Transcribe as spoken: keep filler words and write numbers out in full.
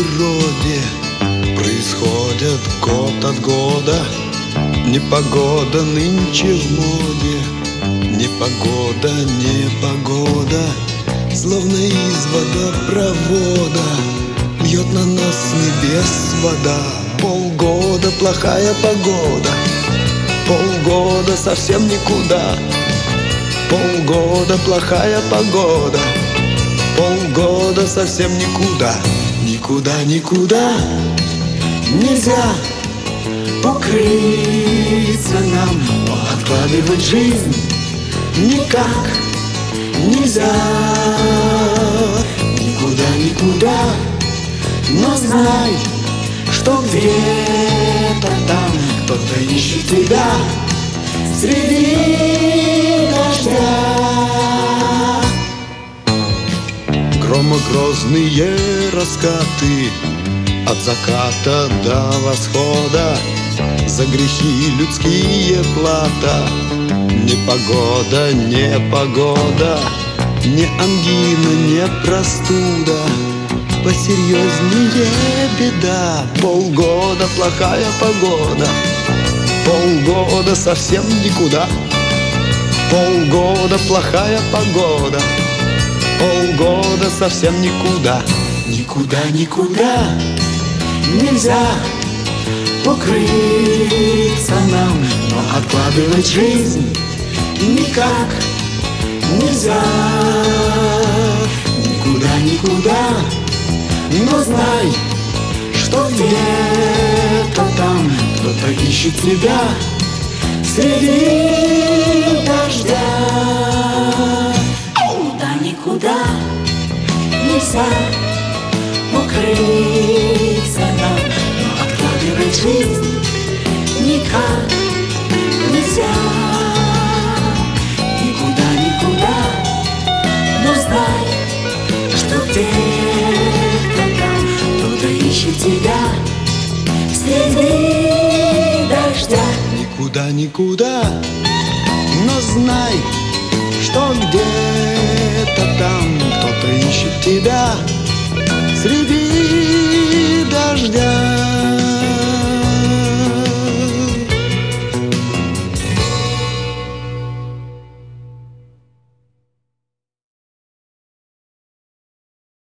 природе происходят год от года. Непогода нынче в моде, непогода, непогода, словно из водопровода льет на нас с небес вода. Полгода плохая погода, полгода совсем никуда. Полгода плохая погода, полгода совсем никуда. Никуда, никуда нельзя укрыться нам, но откладывать жизнь никак нельзя. Никуда, никуда, но знай, что где-то там кто-то ищет тебя среди дождя. Громогрозные раскаты от заката до восхода, за грехи людские плата. Непогода, непогода, не ангина, не простуда, посерьезнее беда. Полгода плохая погода, полгода совсем никуда. Полгода плохая погода, полгода совсем никуда. Никуда, никуда нельзя укрыться нам, но откладывать жизнь никак нельзя. Никуда, никуда, но знай, что где-то там кто-то ищет тебя среди дождя. Никуда, никуда нельзя укрыться нам, но откладывать жизнь никак нельзя. Никуда, никуда, но знай, что где-то там кто-то ищет тебя среди дождя. Никуда, никуда, но знай, что где-то там кто-то ищет тебя среди дождя.